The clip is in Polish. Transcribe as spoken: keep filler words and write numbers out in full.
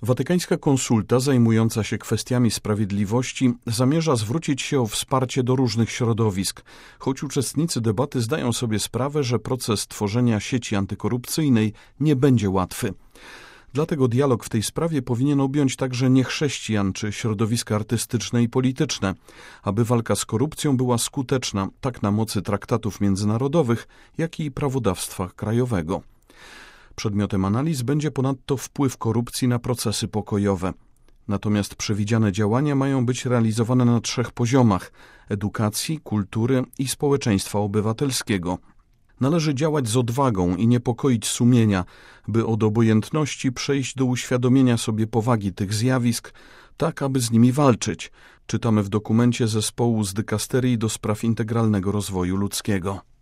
Watykańska konsulta zajmująca się kwestiami sprawiedliwości zamierza zwrócić się o wsparcie do różnych środowisk, choć uczestnicy debaty zdają sobie sprawę, że proces tworzenia sieci antykorupcyjnej nie będzie łatwy. Dlatego dialog w tej sprawie powinien objąć także niechrześcijan czy środowiska artystyczne i polityczne, aby walka z korupcją była skuteczna tak na mocy traktatów międzynarodowych, jak i prawodawstwa krajowego. Przedmiotem analiz będzie ponadto wpływ korupcji na procesy pokojowe. Natomiast przewidziane działania mają być realizowane na trzech poziomach: edukacji, kultury i społeczeństwa obywatelskiego. Należy działać z odwagą i niepokoić sumienia, by od obojętności przejść do uświadomienia sobie powagi tych zjawisk, tak aby z nimi walczyć, czytamy w dokumencie zespołu z dykasterii do spraw integralnego rozwoju ludzkiego.